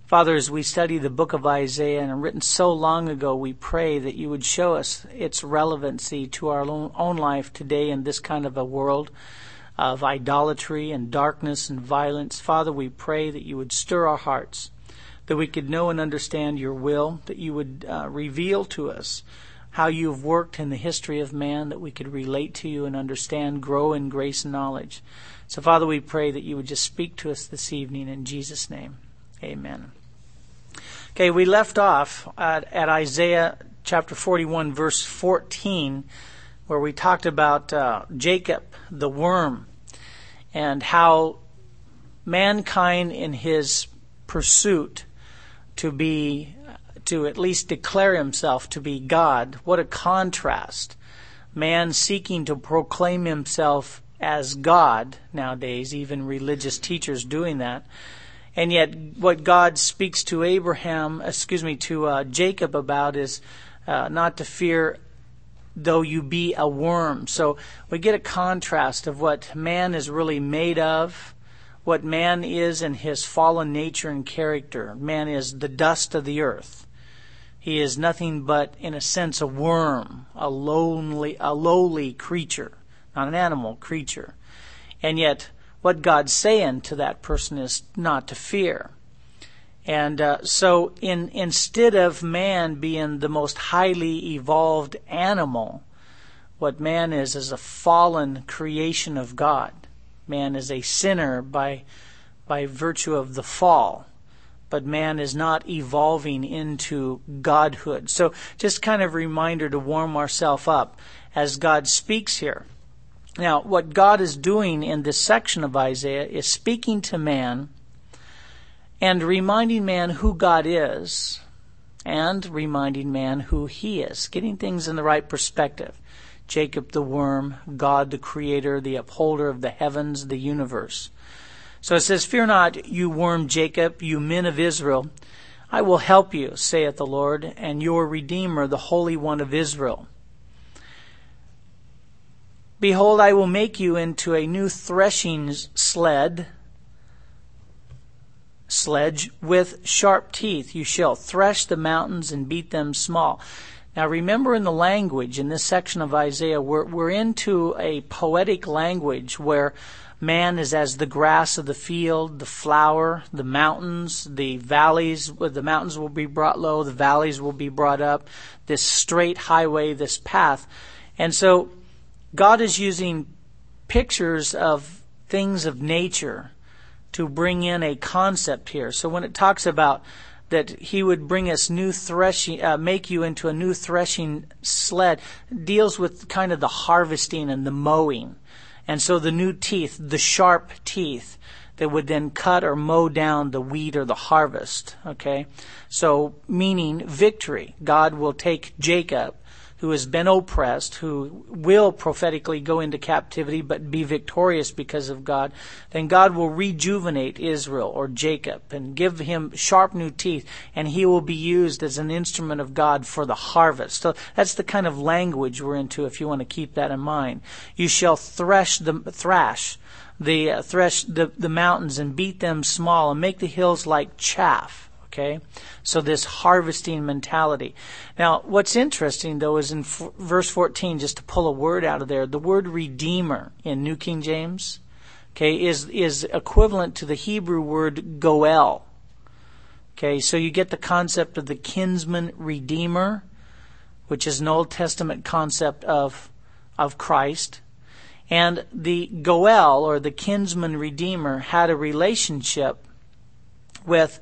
Father, as we study the book of Isaiah, and written so long ago, we pray that you would show us its relevancy to our own life today in this kind of a world of idolatry and darkness and violence. Father, we pray that you would stir our hearts, that we could know and understand your will, that you would reveal to us how you have worked in the history of man, that we could relate to you and understand, grow in grace and knowledge. So, Father, we pray that you would just speak to us this evening in Jesus' name. Amen. Okay, we left off at Isaiah chapter 41, verse 14, where we talked about Jacob, the worm, and how mankind in his pursuit to at least declare himself to be God. What a contrast. Man seeking to proclaim himself as God nowadays, even religious teachers doing that. And yet what God speaks to Jacob about is not to fear though you be a worm. So we get a contrast of what man is really made of, what man is in his fallen nature and character. Man is the dust of the earth. He is nothing but, in a sense, a worm, a lowly creature, not an animal, creature. And yet what God's saying to that person is not to fear. And so instead of man being the most highly evolved animal, what man is a fallen creation of God. Man is a sinner by virtue of the fall. But man is not evolving into godhood. So just kind of a reminder to warm ourselves up as God speaks here. Now, what God is doing in this section of Isaiah is speaking to man and reminding man who God is and reminding man who he is, getting things in the right perspective. Jacob the worm, God the creator, the upholder of the heavens, the universe. So it says, "Fear not, you worm Jacob, you men of Israel. I will help you, saith the Lord, and your Redeemer, the Holy One of Israel. Behold, I will make you into a new threshing sledge with sharp teeth. You shall thresh the mountains and beat them small." Now remember, in the language in this section of Isaiah, we're into a poetic language where man is as the grass of the field, the flower, the mountains, the valleys. The mountains will be brought low, the valleys will be brought up, this straight highway, this path. And so God is using pictures of things of nature to bring in a concept here. So when it talks about that he would bring us new threshing, make you into a new threshing sled, deals with kind of the harvesting and the mowing. And so the new teeth, the sharp teeth that would then cut or mow down the wheat or the harvest. Okay? So meaning victory. God will take Jacob, who has been oppressed, who will prophetically go into captivity but be victorious because of God. Then God will rejuvenate Israel or Jacob and give him sharp new teeth, and he will be used as an instrument of God for the harvest. So that's the kind of language we're into, if you want to keep that in mind. You shall thresh the mountains and beat them small and make the hills like chaff. Okay, so this harvesting mentality. Now, what's interesting, though, is in verse 14, just to pull a word out of there, the word redeemer in New King James, okay, is equivalent to the Hebrew word goel. Okay, so you get the concept of the kinsman redeemer, which is an Old Testament concept of Christ. And the goel, or the kinsman redeemer, had a relationship with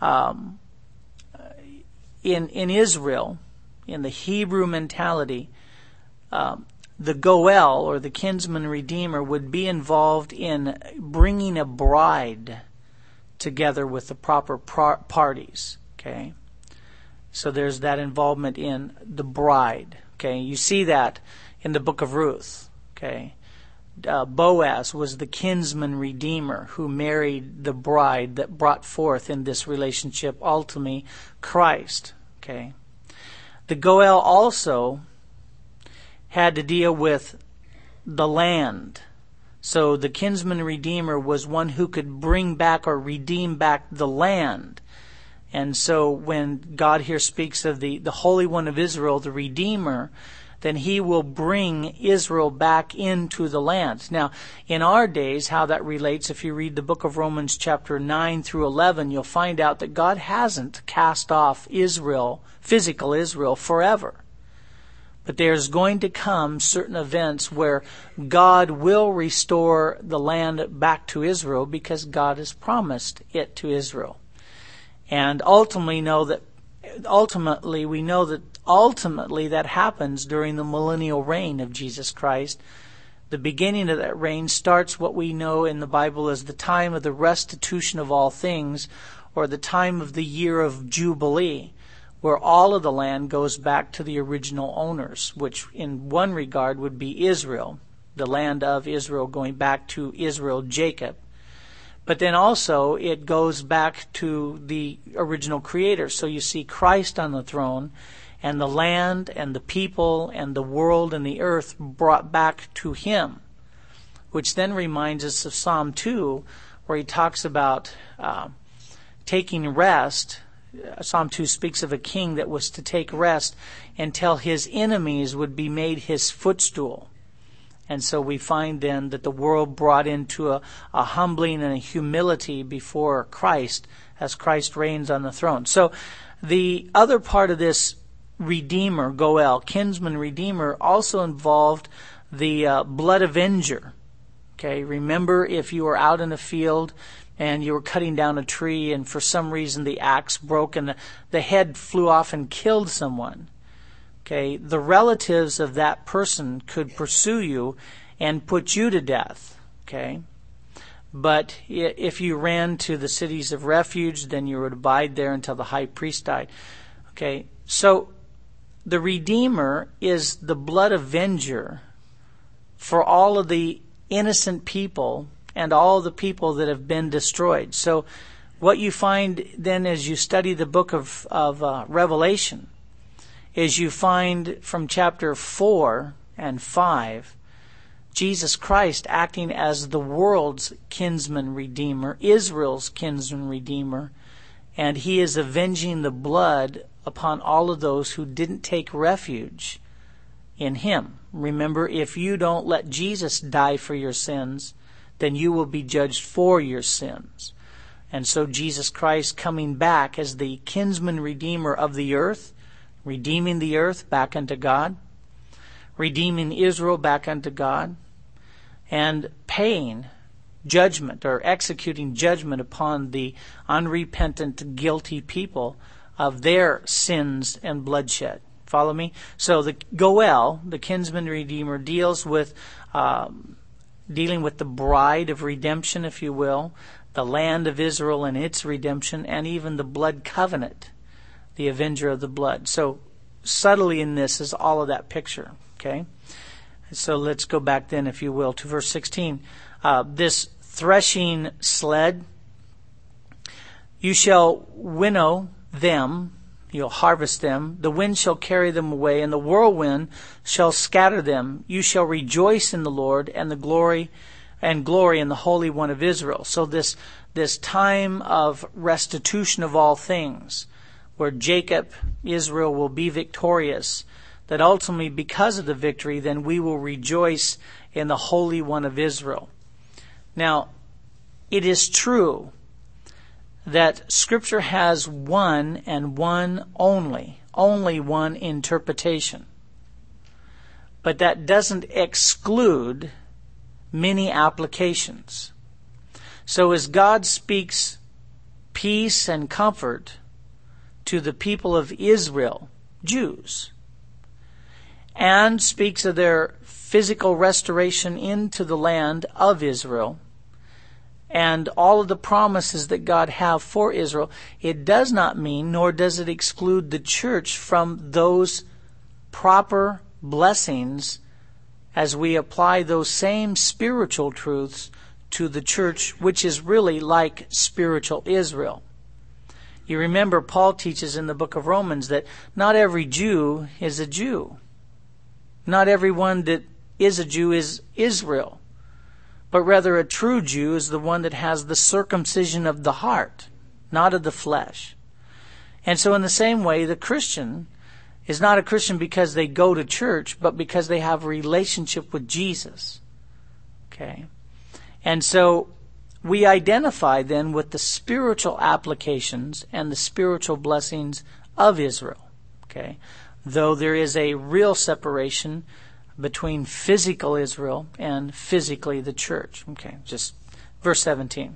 in Israel, in the Hebrew mentality, the goel, or the kinsman redeemer, would be involved in bringing a bride together with the proper parties. Okay, so there's that involvement in the bride. Okay, you see that in the book of Ruth. Okay. Boaz was the kinsman redeemer who married the bride that brought forth in this relationship ultimately Christ. Okay, the goel also had to deal with the land. So the kinsman redeemer was one who could bring back or redeem back the land And so when God here speaks of the Holy One of Israel, the Redeemer, then he will bring Israel back into the land. Now, in our days, how that relates, if you read the book of Romans chapter 9 through 11, you'll find out that God hasn't cast off Israel, physical Israel, forever. But there's going to come certain events where God will restore the land back to Israel because God has promised it to Israel. And ultimately we know that ultimately that happens during the millennial reign of Jesus Christ. The beginning of that reign starts what we know in the Bible as the time of the restitution of all things, or the time of the year of Jubilee, where all of the land goes back to the original owners, which in one regard would be Israel, the land of Israel going back to Israel, Jacob. But then also it goes back to the original creator. So you see Christ on the throne, and the land and the people and the world and the earth brought back to him, which then reminds us of Psalm 2, where he talks about taking rest. Psalm 2 speaks of a king that was to take rest until his enemies would be made his footstool. And so we find then that the world brought into a humbling and a humility before Christ as Christ reigns on the throne. So the other part of this Redeemer, Goel, kinsman Redeemer, also involved the blood avenger. Okay, remember if you were out in a field and you were cutting down a tree and for some reason the axe broke and the head flew off and killed someone. Okay, the relatives of that person could pursue you and put you to death. Okay, but if you ran to the cities of refuge, then you would abide there until the high priest died. Okay, so the Redeemer is the blood avenger for all of the innocent people and all the people that have been destroyed. So what you find then as you study the book of Revelation is you find from chapter 4 and 5 Jesus Christ acting as the world's kinsman redeemer, Israel's kinsman redeemer, and he is avenging the blood upon all of those who didn't take refuge in him. Remember, if you don't let Jesus die for your sins, then you will be judged for your sins. And so Jesus Christ coming back as the kinsman redeemer of the earth, redeeming the earth back unto God, redeeming Israel back unto God, and paying judgment or executing judgment upon the unrepentant, guilty people of their sins and bloodshed. Follow me? So the Goel, the kinsman redeemer, deals with dealing with the bride of redemption, if you will, the land of Israel and its redemption, and even the blood covenant, the avenger of the blood. So subtly in this is all of that picture. Okay? So let's go back then, if you will, to verse 16. This threshing sled, you shall winnow them, you'll harvest them. The wind shall carry them away, and the whirlwind shall scatter them. You shall rejoice in the Lord, and glory in the Holy One of Israel. So this time of restitution of all things, where Jacob, Israel, will be victorious, that ultimately because of the victory, then we will rejoice in the Holy One of Israel. Now, it is true that Scripture has one and one only one interpretation. But that doesn't exclude many applications. So as God speaks peace and comfort to the people of Israel, Jews, and speaks of their physical restoration into the land of Israel, and all of the promises that God have for Israel, it does not mean, nor does it exclude the church from those proper blessings as we apply those same spiritual truths to the church, which is really like spiritual Israel. You remember Paul teaches in the book of Romans that not every Jew is a Jew. Not everyone that is a Jew is Israel. But rather a true Jew is the one that has the circumcision of the heart, not of the flesh. And so in the same way, the Christian is not a Christian because they go to church, but because they have a relationship with Jesus. Okay? And so we identify then with the spiritual applications and the spiritual blessings of Israel. Okay? Though there is a real separation between physical Israel and physically the church. Okay, just verse 17.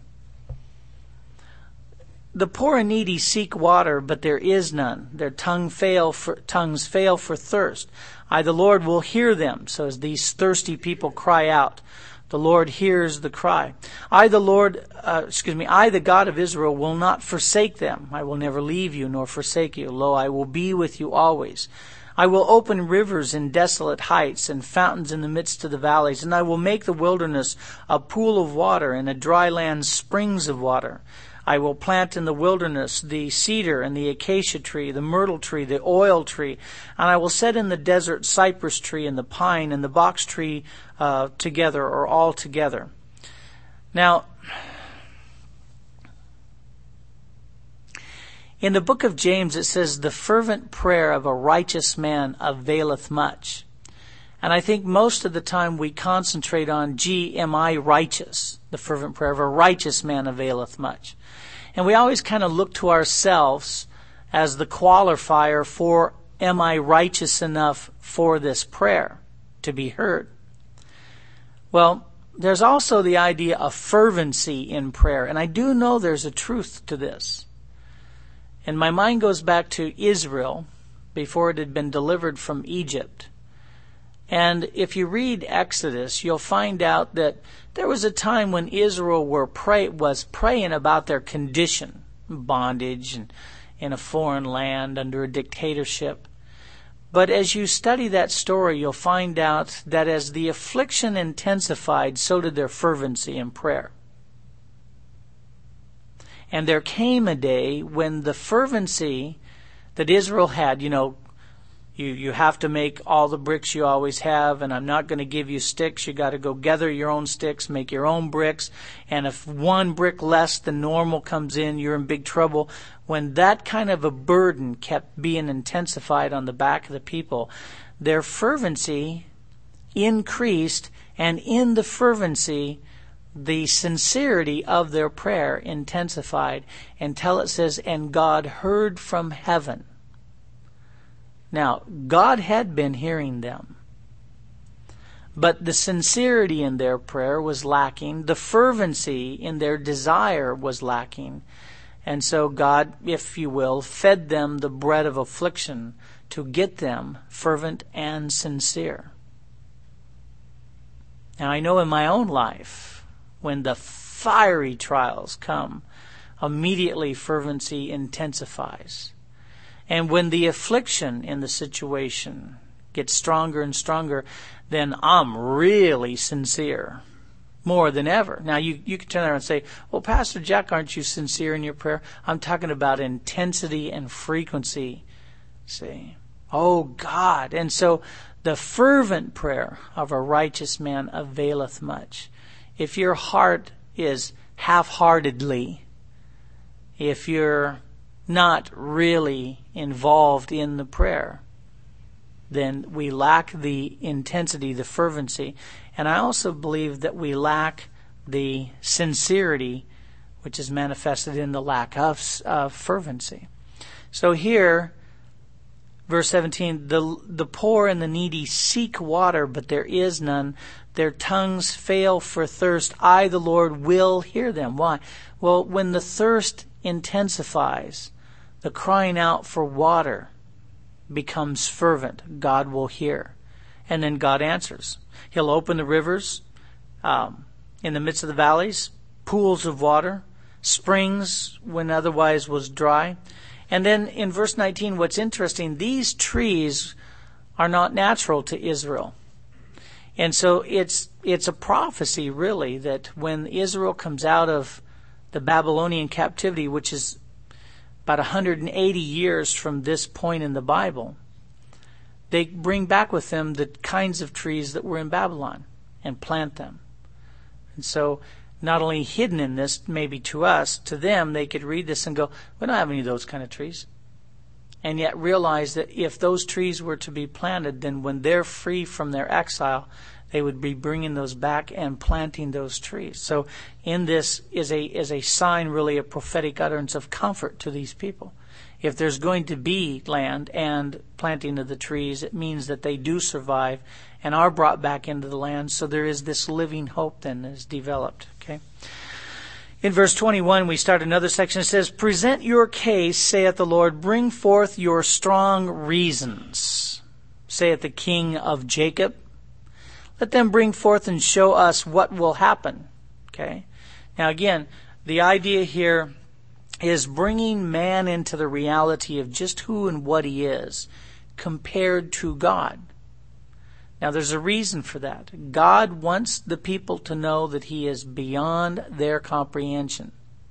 The poor and needy seek water, but there is none. Their tongues fail for thirst. I, the Lord, will hear them. So as these thirsty people cry out, the Lord hears the cry. I, the God of Israel, will not forsake them. I will never leave you nor forsake you. Lo, I will be with you always. I will open rivers in desolate heights and fountains in the midst of the valleys, and I will make the wilderness a pool of water and a dry land springs of water. I will plant in the wilderness the cedar and the acacia tree, the myrtle tree, the oil tree, and I will set in the desert cypress tree and the pine and the box tree together or all together. Now, in the book of James, it says, the fervent prayer of a righteous man availeth much. And I think most of the time we concentrate on, am I righteous? The fervent prayer of a righteous man availeth much. And we always kind of look to ourselves as the qualifier for, am I righteous enough for this prayer to be heard? Well, there's also the idea of fervency in prayer. And I do know there's a truth to this. And my mind goes back to Israel before it had been delivered from Egypt. And if you read Exodus, you'll find out that there was a time when Israel was praying about their condition, bondage and in a foreign land under a dictatorship. But as you study that story, you'll find out that as the affliction intensified, so did their fervency in prayer. And there came a day when the fervency that Israel had, you have to make all the bricks you always have, and I'm not going to give you sticks. You got to go gather your own sticks, make your own bricks. And if one brick less than normal comes in, you're in big trouble. When that kind of a burden kept being intensified on the back of the people, their fervency increased, and in the fervency, the sincerity of their prayer intensified until it says, and God heard from heaven. Now, God had been hearing them, but the sincerity in their prayer was lacking. The fervency in their desire was lacking. And so God, if you will, fed them the bread of affliction to get them fervent and sincere. Now, I know in my own life, when the fiery trials come, immediately fervency intensifies. And when the affliction in the situation gets stronger and stronger, then I'm really sincere, more than ever. Now, you can turn around and say, well, Pastor Jack, aren't you sincere in your prayer? I'm talking about intensity and frequency. See? Oh, God. And so the fervent prayer of a righteous man availeth much. If your heart is half-heartedly, if you're not really involved in the prayer, then we lack the intensity, the fervency. And I also believe that we lack the sincerity, which is manifested in the lack of fervency. So here, verse 17, the poor and the needy seek water, but there is none. Their tongues fail for thirst. I, the Lord, will hear them. Why? Well, when the thirst intensifies, the crying out for water becomes fervent. God will hear. And then God answers. He'll open the rivers in the midst of the valleys, pools of water, springs when otherwise was dry. And then in verse 19, what's interesting, these trees are not natural to Israel. And so it's a prophecy, really, that when Israel comes out of the Babylonian captivity, which is about 180 years from this point in the Bible, they bring back with them the kinds of trees that were in Babylon and plant them. And so not only hidden in this, maybe to us, to them, they could read this and go, we don't have any of those kind of trees. and yet realize that if those trees were to be planted, then when they're free from their exile, they would be bringing those back and planting those trees. So in this is a sign, really, a prophetic utterance of comfort to these people. If there's going to be land and planting of the trees, it means that they do survive and are brought back into the land. So there is this living hope then that is developed. Okay. In verse 21, we start another section. It says, "Present your case, saith the Lord. Bring forth your strong reasons, saith the King of Jacob. Let them bring forth and show us what will happen." Okay. Now again, the idea here is bringing man into the reality of just who and what he is compared to God. Now there's a reason for that. God wants the people to know that he is beyond their comprehension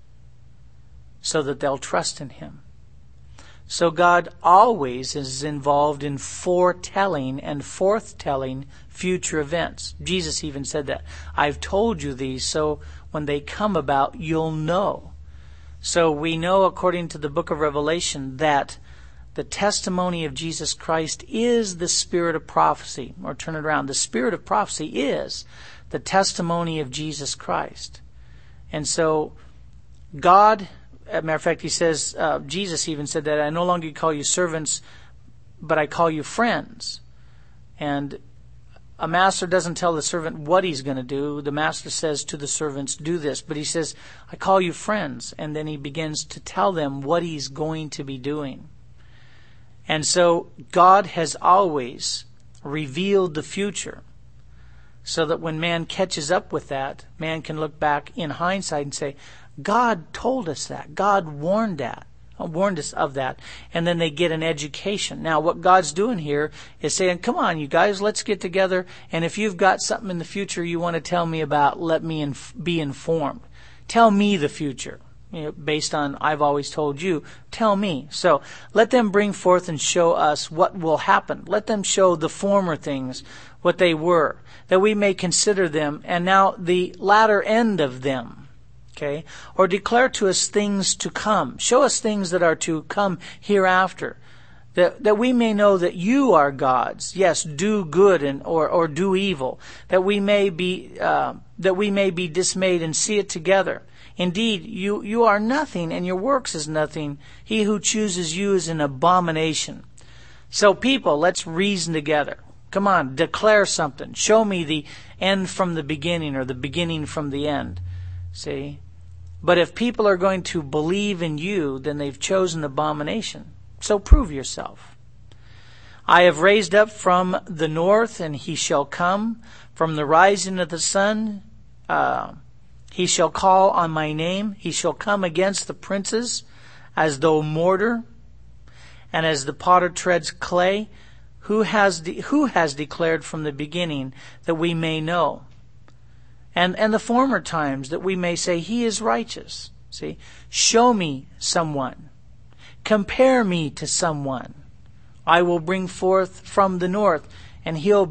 so that they'll trust in him. So God always is involved in foretelling and forthtelling future events. Jesus even said that. "I've told you these so when they come about, you'll know." So we know, according to the book of Revelation, that the testimony of Jesus Christ is the spirit of prophecy. Or turn it around. The spirit of prophecy is the testimony of Jesus Christ. And so God, as a matter of fact, he says, Jesus even said that, "I no longer call you servants, but I call you friends." And a master doesn't tell the servant what he's going to do. The master says to the servants, "Do this." But he says, "I call you friends." And then he begins to tell them what he's going to be doing. And so God has always revealed the future so that when man catches up with that, man can look back in hindsight and say, God told us that. God warned us of that. And then they get an education. Now what God's doing here is saying, come on, you guys, let's get together. And if you've got something in the future you want to tell me about, let me be informed. Tell me the future. Based on I've always told you, tell me. So let them bring forth and show us what will happen. Let them show the former things, what they were, that we may consider them, and now the latter end of them. Okay? Or declare to us things to come. Show us things that are to come hereafter. That we may know that you are gods. Yes, do good or do evil. That we may be dismayed and see it together. Indeed, you are nothing, and your works is nothing. He who chooses you is an abomination. So people, let's reason together. Come on, declare something. Show me the end from the beginning or the beginning from the end. See? But if people are going to believe in you, then they've chosen abomination. So prove yourself. "I have raised up from the north, and he shall come. From the rising of the sun, he shall call on my name. He shall come against the princes as though mortar, and as the potter treads clay. Who has declared from the beginning, that we may know? And the former times, that we may say, he is righteous." See? Show me someone. Compare me to someone. I will bring forth from the north, and you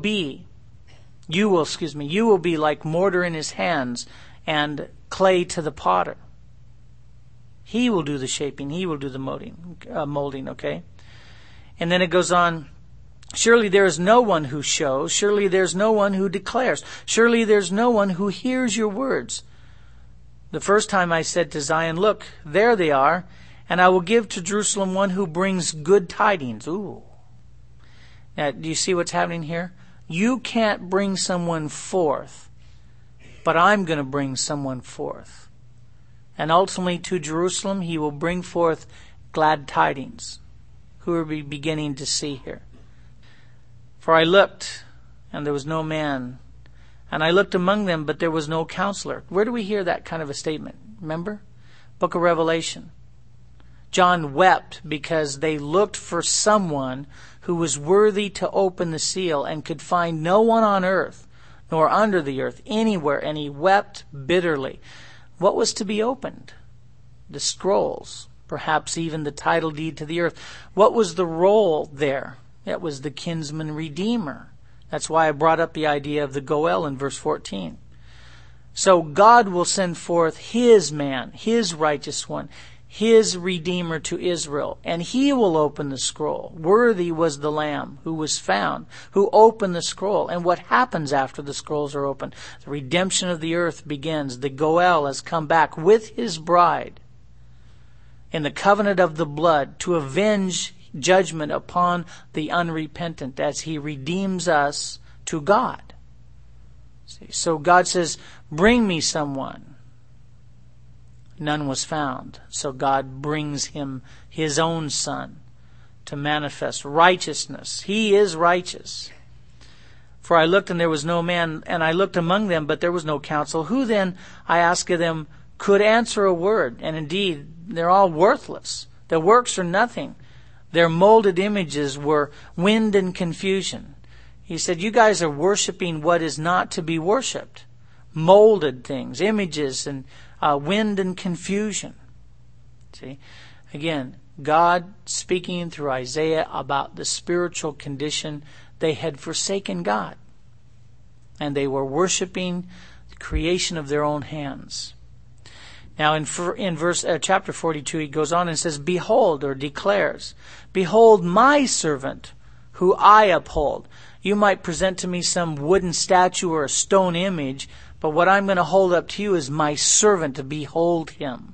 will be like mortar in his hands, and clay to the potter. He will do the shaping. He will do the molding, okay? And then it goes on, "Surely there is no one who shows. Surely there's no one who declares. Surely there's no one who hears your words. The first time I said to Zion, look, there they are. And I will give to Jerusalem one who brings good tidings." Ooh. Now, do you see what's happening here? You can't bring someone forth, but I'm going to bring someone forth. And ultimately to Jerusalem, he will bring forth glad tidings. Who are we beginning to see here? "For I looked, and there was no man. And I looked among them, but there was no counselor." Where do we hear that kind of a statement? Remember? Book of Revelation. John wept because they looked for someone who was worthy to open the seal and could find no one on earth, nor under the earth, anywhere, and he wept bitterly. What was to be opened? The scrolls, perhaps even the title deed to the earth. What was the role there? It was the kinsman redeemer. That's why I brought up the idea of the Goel in verse 14. So God will send forth his man, his righteous one, his Redeemer to Israel, and he will open the scroll. Worthy was the Lamb who was found, who opened the scroll. And what happens after the scrolls are opened? The redemption of the earth begins. The Goel has come back with his bride in the covenant of the blood to avenge judgment upon the unrepentant as he redeems us to God. See, so God says, bring me someone. None was found. So God brings him his own Son to manifest righteousness. He is righteous. For I looked, and there was no man, and I looked among them, but there was no counsel. Who then, I ask of them, could answer a word? And indeed, they're all worthless. Their works are nothing. Their molded images were wind and confusion. He said, you guys are worshiping what is not to be worshipped. Molded things, images, and wind and confusion. See, again, God speaking through Isaiah about the spiritual condition. They had forsaken God, and they were worshiping the creation of their own hands. Now, in chapter 42, he goes on and says, "Behold," or declares, "Behold my servant, who I uphold." You might present to me some wooden statue or a stone image, but what I'm going to hold up to you is my servant, to behold him.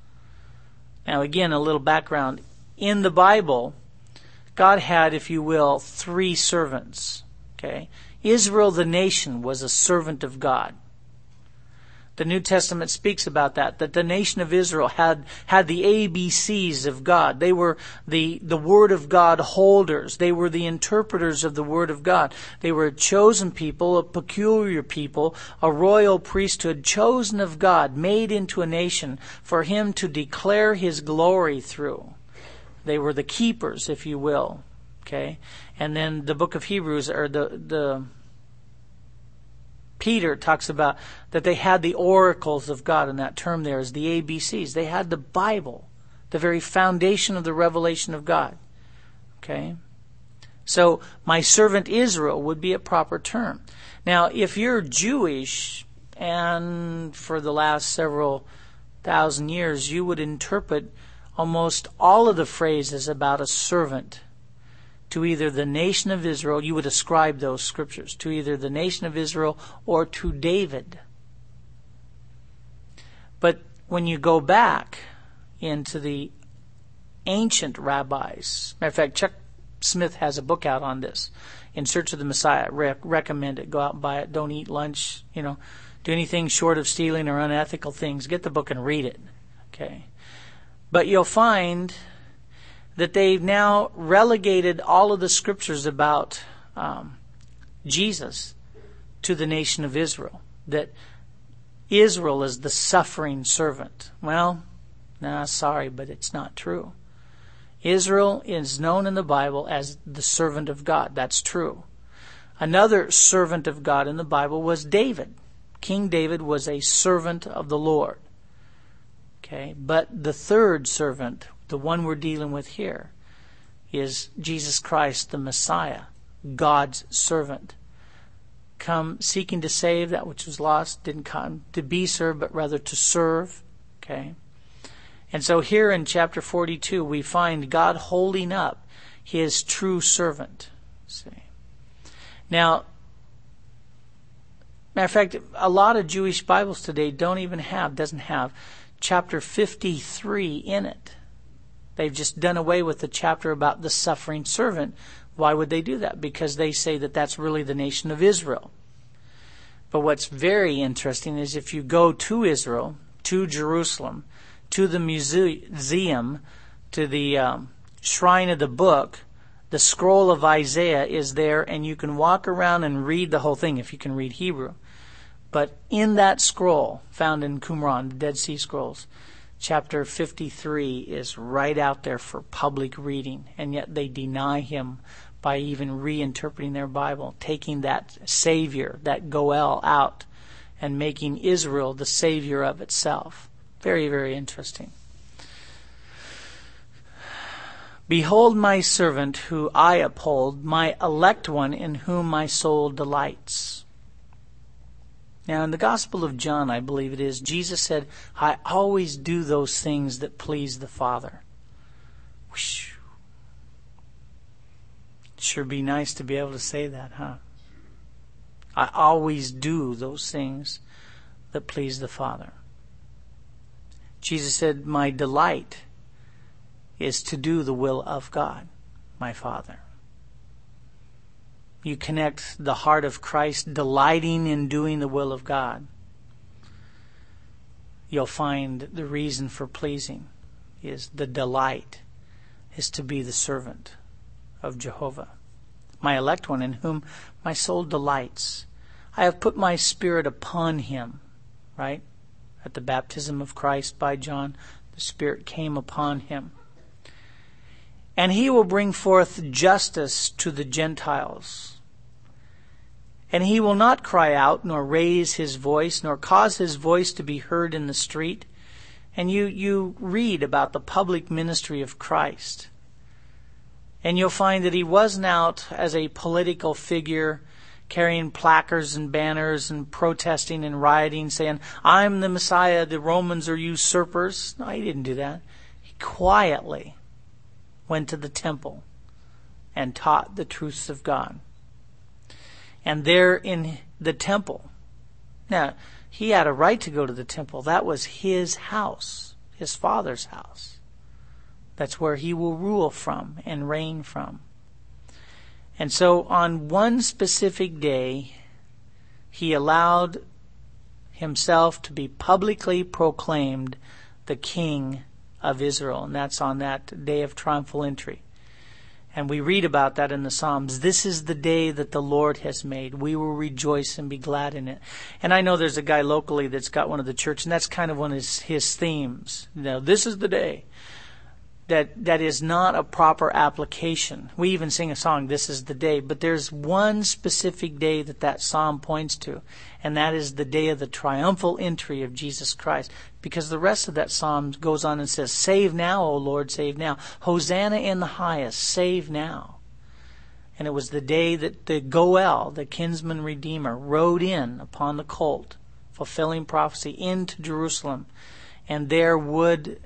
Now again, a little background. In the Bible, God had, if you will, 3 servants. Okay? Israel, the nation, was a servant of God. The New Testament speaks about that the nation of Israel had the ABCs of God. They were the Word of God holders. They were the interpreters of the Word of God. They were a chosen people, a peculiar people, a royal priesthood, chosen of God, made into a nation for Him to declare His glory through. They were the keepers, if you will. Okay? And then the book of Hebrews, or the Peter talks about that they had the oracles of God, and that term there is the ABCs. They had the Bible, the very foundation of the revelation of God. Okay? So, my servant Israel would be a proper term. Now, if you're Jewish, and for the last several thousand years, you would interpret almost all of the phrases about a servant to either the nation of Israel. You would ascribe those scriptures to either the nation of Israel or to David. But when you go back into the ancient rabbis, matter of fact, Chuck Smith has a book out on this, In Search of the Messiah. Recommend it. Go out and buy it. Don't eat lunch. Do anything short of stealing or unethical things. Get the book and read it. Okay. But you'll find that they've now relegated all of the scriptures about Jesus to the nation of Israel. That Israel is the suffering servant. Well, sorry, but it's not true. Israel is known in the Bible as the servant of God. That's true. Another servant of God in the Bible was David. King David was a servant of the Lord. Okay, but the third servant, the one we're dealing with here, is Jesus Christ, the Messiah, God's servant. Come seeking to save that which was lost, didn't come to be served, but rather to serve. Okay. And so here in chapter 42, we find God holding up His true servant. See. Now, matter of fact, a lot of Jewish Bibles today doesn't have chapter 53 in it. They've just done away with the chapter about the suffering servant. Why would they do that? Because they say that that's really the nation of Israel. But what's very interesting is if you go to Israel, to Jerusalem, to the museum, to the shrine of the book, the scroll of Isaiah is there, and you can walk around and read the whole thing if you can read Hebrew. But in that scroll found in Qumran, the Dead Sea Scrolls, chapter 53 is right out there for public reading, and yet they deny Him by even reinterpreting their Bible, taking that Savior, that Goel, out and making Israel the Savior of itself. Very, very interesting. Behold my servant who I uphold, my elect one in whom my soul delights. Now, in the Gospel of John, I believe it is, Jesus said, I always do those things that please the Father. Whoosh. Sure be nice to be able to say that, huh? I always do those things that please the Father. Jesus said, my delight is to do the will of God, my Father. You connect the heart of Christ delighting in doing the will of God. You'll find the reason for pleasing is the delight is to be the servant of Jehovah. My elect one, in whom my soul delights. I have put my spirit upon him. Right? At the baptism of Christ by John, the Spirit came upon him. And he will bring forth justice to the Gentiles. And he will not cry out, nor raise his voice, nor cause his voice to be heard in the street. And you read about the public ministry of Christ. And you'll find that he wasn't out as a political figure carrying placards and banners and protesting and rioting, saying, I'm the Messiah, the Romans are usurpers. No, he didn't do that. He quietly went to the temple and taught the truths of God. And there in the temple, now, he had a right to go to the temple. That was his house, his Father's house. That's where he will rule from and reign from. And so on one specific day, he allowed himself to be publicly proclaimed the King of Israel. And that's on that day of triumphal entry. And we read about that in the Psalms. This is the day that the Lord has made. We will rejoice and be glad in it. And I know there's a guy locally that's got one of the church, and that's kind of one of his themes. You know, this is the day. That is not a proper application. We even sing a song, This is the Day. But there's one specific day that psalm points to. And that is the day of the triumphal entry of Jesus Christ. Because the rest of that psalm goes on and says, Save now, O Lord, save now. Hosanna in the highest, save now. And it was the day that the Goel, the kinsman redeemer, rode in upon the colt, fulfilling prophecy, into Jerusalem. And there would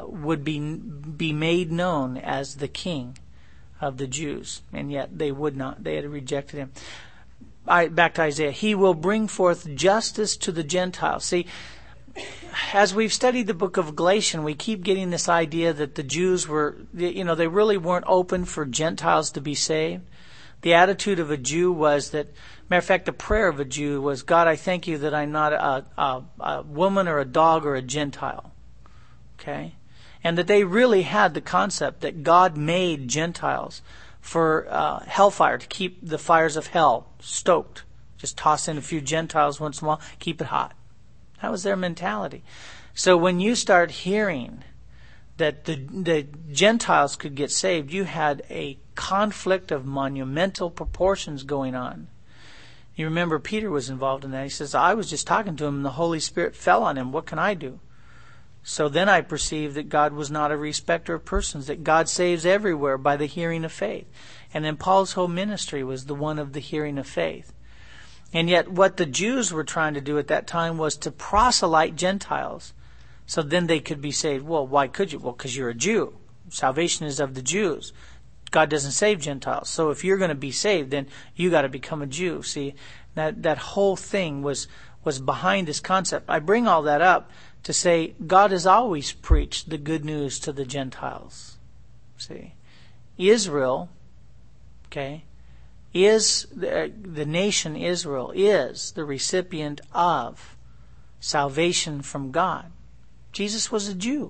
be made known as the King of the Jews. And yet they would not. They had rejected him. Back to Isaiah. He will bring forth justice to the Gentiles. See, as we've studied the book of Galatians, we keep getting this idea that the Jews were, they really weren't open for Gentiles to be saved. The attitude of a Jew was that, matter of fact, the prayer of a Jew was, God, I thank you that I'm not a woman or a dog or a Gentile. Okay? And that they really had the concept that God made Gentiles for hellfire, to keep the fires of hell stoked. Just toss in a few Gentiles once in a while, keep it hot. That was their mentality. So when you start hearing that the Gentiles could get saved, you had a conflict of monumental proportions going on. You remember Peter was involved in that. He says, I was just talking to him and the Holy Spirit fell on him. What can I do? So then I perceived that God was not a respecter of persons, that God saves everywhere by the hearing of faith. And then Paul's whole ministry was the one of the hearing of faith. And yet what the Jews were trying to do at that time was to proselyte Gentiles. So then they could be saved. Well, why could you? Well, because you're a Jew. Salvation is of the Jews. God doesn't save Gentiles. So if you're going to be saved, then you got to become a Jew. See, that whole thing was behind this concept. I bring all that up to say God has always preached the good news to the Gentiles. See, Israel, okay, is the nation Israel is the recipient of salvation from God. Jesus was a Jew.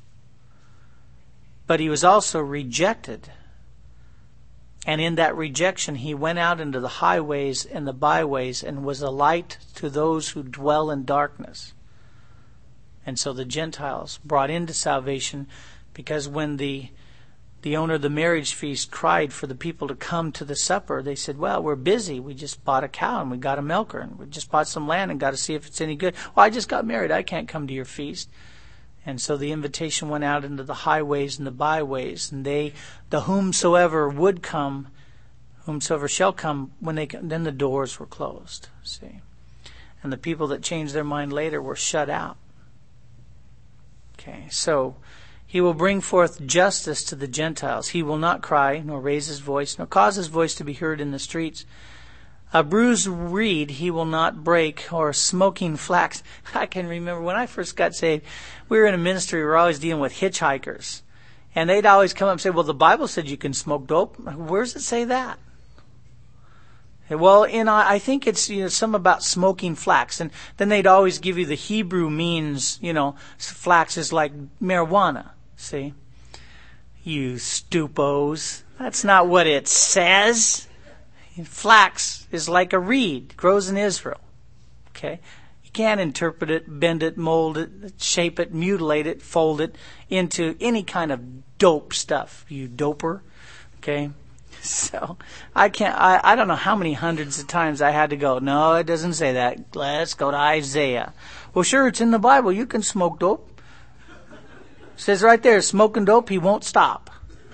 But he was also rejected. And in that rejection, he went out into the highways and the byways and was a light to those who dwell in darkness. And so the Gentiles brought into salvation, because when the owner of the marriage feast cried for the people to come to the supper, they said, well, we're busy. We just bought a cow and we got a milker, and we just bought some land and got to see if it's any good. Well, I just got married. I can't come to your feast. And so the invitation went out into the highways and the byways, and the whomsoever would come, whomsoever shall come, when they come, then the doors were closed. See, And the people that changed their mind later were shut out. Okay, so he will bring forth justice to the Gentiles. He will not cry, nor raise his voice, nor cause his voice to be heard in the streets. A bruised reed he will not break, or smoking flax. I can remember when I first got saved, we were in a ministry, we were always dealing with hitchhikers. And they'd always come up and say, well, the Bible said you can smoke dope. Where does it say that? Well, I think it's some about smoking flax. And then they'd always give you the Hebrew means, flax is like marijuana. See? You stupos. That's not what it says. Flax is like a reed, grows in Israel. Okay? You can't interpret it, bend it, mold it, shape it, mutilate it, fold it into any kind of dope stuff, you doper. Okay? So, I don't know how many hundreds of times I had to go, no, it doesn't say that. Let's go to Isaiah. Well, sure, it's in the Bible. You can smoke dope. It says right there, smoking dope, he won't stop.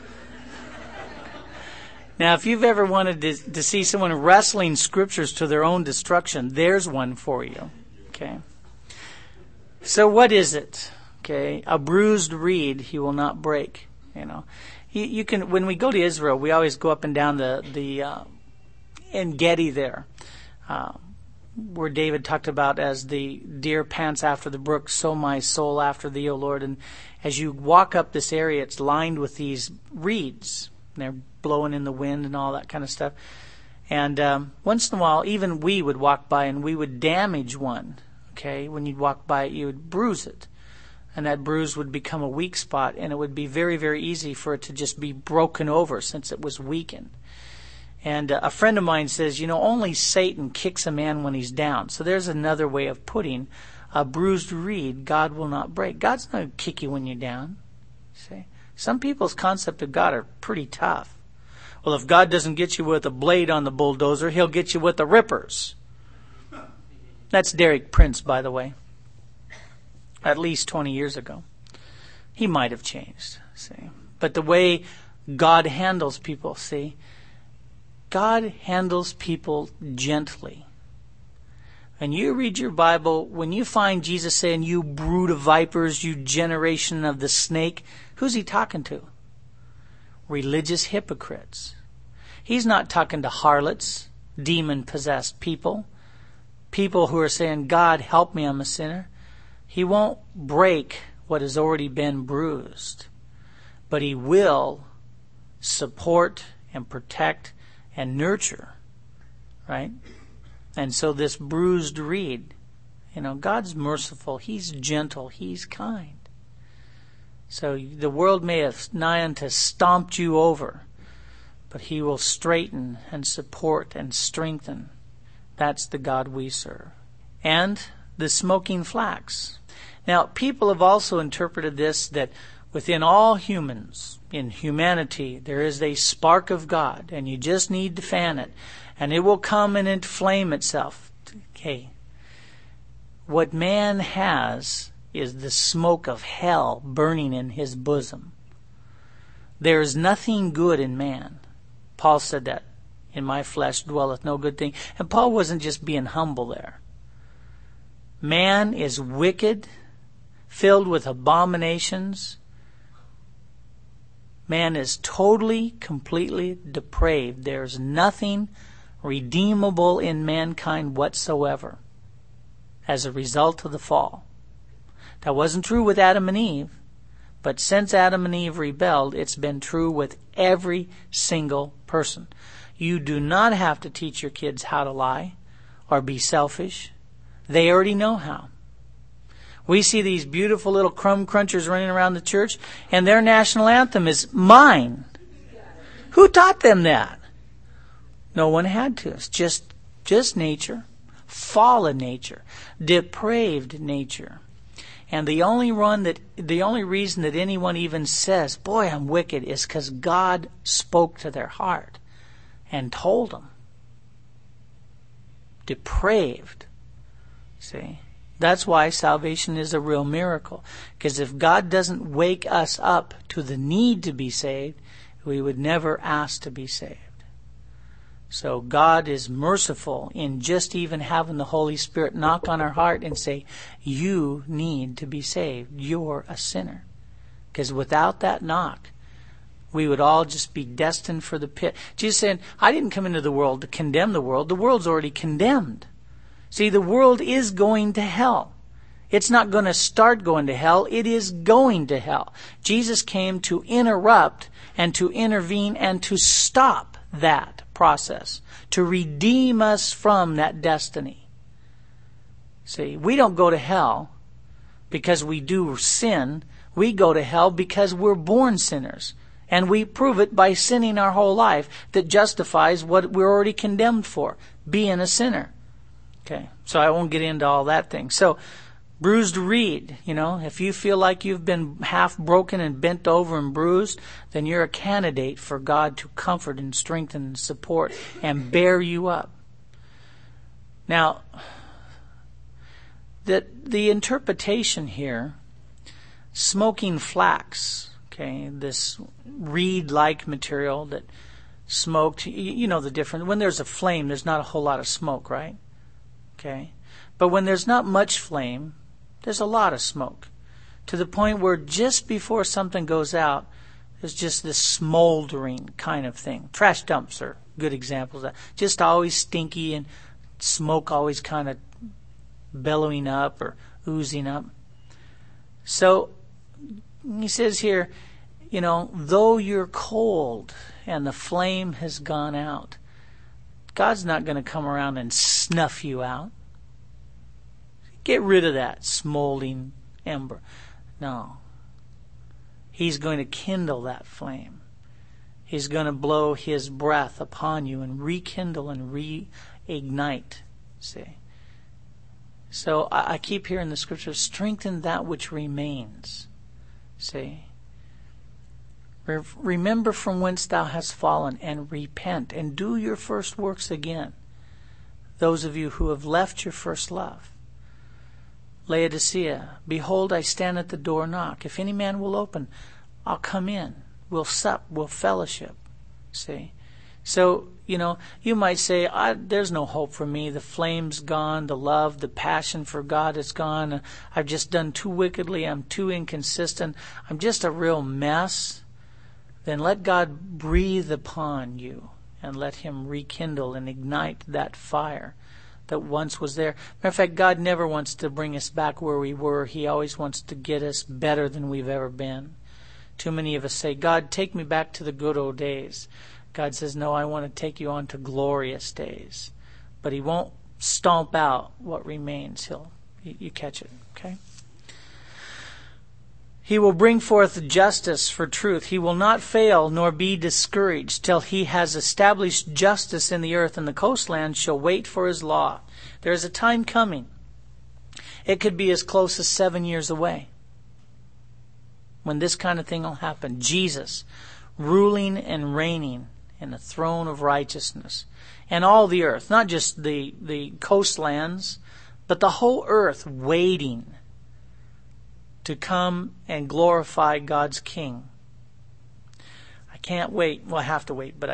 Now, if you've ever wanted to see someone wrestling scriptures to their own destruction, there's one for you. Okay. So what is it? Okay. A bruised reed he will not break. You can, when we go to Israel, we always go up and down the En Gedi there, where David talked about as the deer pants after the brook, so my soul after thee, O Lord. And as you walk up this area, it's lined with these reeds. They're blowing in the wind and all that kind of stuff. And once in a while, even we would walk by and we would damage one. Okay, when you'd walk by it, you would bruise it. And that bruise would become a weak spot, and it would be very, very easy for it to just be broken over since it was weakened. And a friend of mine says, only Satan kicks a man when he's down. So there's another way of putting a bruised reed God will not break. God's not going to kick you when you're down. See? Some people's concept of God are pretty tough. Well, if God doesn't get you with a blade on the bulldozer, he'll get you with the rippers. That's Derek Prince, by the way. At least 20 years ago. He might have changed, see. But the way God handles people, see, God handles people gently. And you read your Bible, when you find Jesus saying, you brood of vipers, you generation of the snake, who's he talking to? Religious hypocrites. He's not talking to harlots, demon-possessed people, people who are saying, God, help me, I'm a sinner. He won't break what has already been bruised, but he will support and protect and nurture, right? And so this bruised reed, God's merciful, he's gentle, he's kind. So the world may have nigh unto stomped you over, but he will straighten and support and strengthen. That's the God we serve. And the smoking flax. Now, people have also interpreted this that within all humans, in humanity, there is a spark of God, and you just need to fan it, and it will come and inflame itself. Okay. What man has is the smoke of hell burning in his bosom. There is nothing good in man. Paul said that. In my flesh dwelleth no good thing. And Paul wasn't just being humble there. Man is wicked, filled with abominations. Man is totally, completely depraved. There's nothing redeemable in mankind whatsoever as a result of the fall. That wasn't true with Adam and Eve, but since Adam and Eve rebelled, it's been true with every single person. You do not have to teach your kids how to lie or be selfish. They already know how. We see these beautiful little crumb crunchers running around the church, and their national anthem is mine. Who taught them that? No one had to. It's just nature, fallen nature, depraved nature. And the only reason that anyone even says, boy, I'm wicked, is because God spoke to their heart and told them. Depraved. See? That's why salvation is a real miracle. Because if God doesn't wake us up to the need to be saved, we would never ask to be saved. So God is merciful in just even having the Holy Spirit knock on our heart and say, you need to be saved. You're a sinner. Because without that knock, we would all just be destined for the pit. Jesus said, I didn't come into the world to condemn the world. The world's already condemned. See, the world is going to hell. It's not going to start going to hell. It is going to hell. Jesus came to interrupt and to intervene and to stop that process, to redeem us from that destiny. See, we don't go to hell because we do sin. We go to hell because we're born sinners. And we prove it by sinning our whole life that justifies what we're already condemned for, being a sinner. Okay, so I won't get into all that thing. So, bruised reed, if you feel like you've been half broken and bent over and bruised, then you're a candidate for God to comfort and strengthen and support and bear you up. Now, the interpretation here, smoking flax, okay, this reed-like material that smoked, you know the difference. When there's a flame, there's not a whole lot of smoke, right? Okay. But when there's not much flame, there's a lot of smoke. To the point where just before something goes out, there's just this smoldering kind of thing. Trash dumps are good examples of that. Just always stinky and smoke always kind of bellowing up or oozing up. So, he says here, though you're cold and the flame has gone out, God's not going to come around and snuff you out. Get rid of that smoldering ember. No. He's going to kindle that flame. He's going to blow His breath upon you and rekindle and reignite. See? So I keep hearing the scripture, strengthen that which remains. See? Remember from whence thou hast fallen and repent and do your first works again. Those of you who have left your first love. Laodicea, behold, I stand at the door and knock. If any man will open, I'll come in. We'll sup, we'll fellowship. See? So, you might say, there's no hope for me. The flame's gone. The love, the passion for God is gone. I've just done too wickedly. I'm too inconsistent. I'm just a real mess. Then let God breathe upon you and let Him rekindle and ignite that fire that once was there. Matter of fact, God never wants to bring us back where we were. He always wants to get us better than we've ever been. Too many of us say, God, take me back to the good old days. God says, no, I want to take you on to glorious days. But He won't stomp out what remains. You catch it, okay? He will bring forth justice for truth. He will not fail nor be discouraged till He has established justice in the earth, and the coastlands shall wait for His law. There is a time coming. It could be as close as 7 years away when this kind of thing will happen. Jesus ruling and reigning in the throne of righteousness. And all the earth, not just the coastlands, but the whole earth waiting to come and glorify God's King. I can't wait. Well, I have to wait, but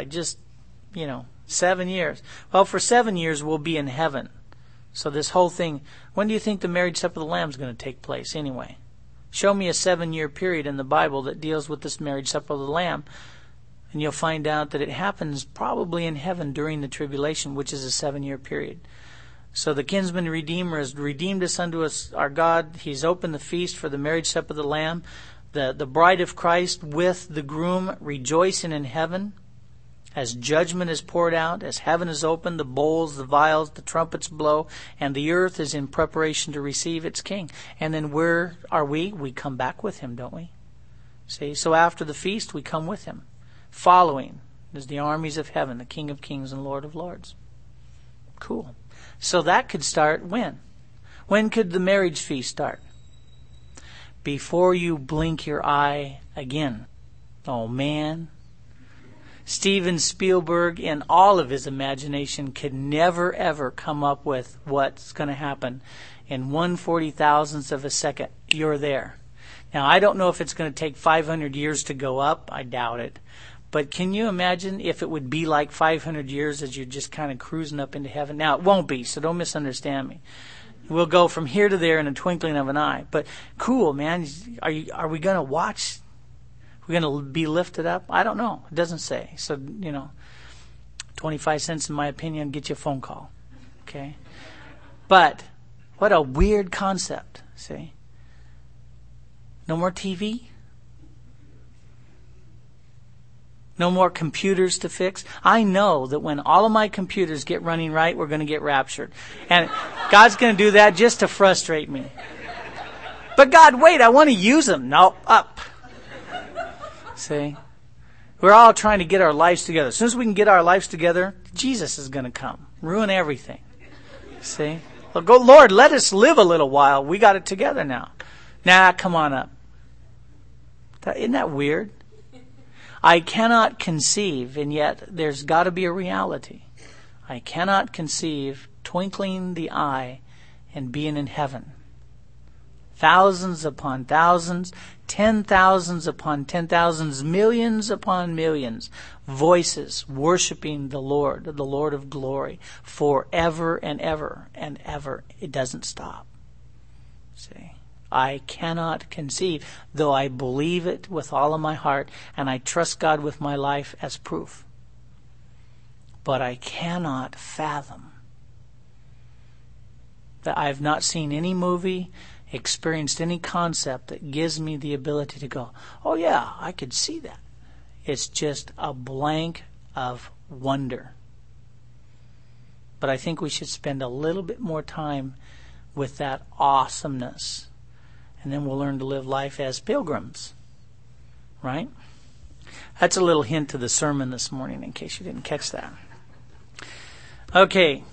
7 years. Well, for 7 years we'll be in heaven. So this whole thing, when do you think the marriage supper of the Lamb is going to take place anyway? Show me a 7-year period in the Bible that deals with this marriage supper of the Lamb, and you'll find out that it happens probably in heaven during the tribulation, which is a 7-year period. So the kinsman redeemer has redeemed us unto us, our God. He's opened the feast for the marriage supper of the Lamb. The bride of Christ with the groom rejoicing in heaven as judgment is poured out, as heaven is opened, the bowls, the vials, the trumpets blow, and the earth is in preparation to receive its King. And then where are we? We come back with Him, don't we? See, so after the feast, we come with Him. Following is the armies of heaven, the King of kings and Lord of lords. Cool. So that could start when? When could the marriage feast start? Before you blink your eye again. Oh man. Steven Spielberg, in all of his imagination, could never ever come up with what's going to happen in 1/40,000th of a second. You're there. Now, I don't know if it's going to take 500 years to go up. I doubt it. But can you imagine if it would be like 500 years as you're just kind of cruising up into heaven? Now, it won't be, so don't misunderstand me. We'll go from here to there in a twinkling of an eye. But cool, man. Are we going to watch? We're going to be lifted up? I don't know. It doesn't say. So, 25 cents, in my opinion, get you a phone call. Okay? But what a weird concept, see? No more TV? No more computers to fix? I know that when all of my computers get running right, we're going to get raptured. And God's going to do that just to frustrate me. But God, wait, I want to use them. No, up. See? We're all trying to get our lives together. As soon as we can get our lives together, Jesus is going to come. Ruin everything. See? Well, go, Lord, let us live a little while. We got it together now. Nah, come on up. Isn't that weird? I cannot conceive, and yet there's got to be a reality. I cannot conceive twinkling the eye and being in heaven. Thousands upon thousands, 10,000s upon 10,000s, millions upon millions, voices worshiping the Lord of glory, forever and ever and ever. It doesn't stop. See? I cannot conceive, though I believe it with all of my heart, and I trust God with my life as proof. But I cannot fathom that I have not seen any movie, experienced any concept that gives me the ability to go, oh yeah, I could see that. It's just a blank of wonder. But I think we should spend a little bit more time with that awesomeness. And then we'll learn to live life as pilgrims. Right? That's a little hint to the sermon this morning in case you didn't catch that. Okay.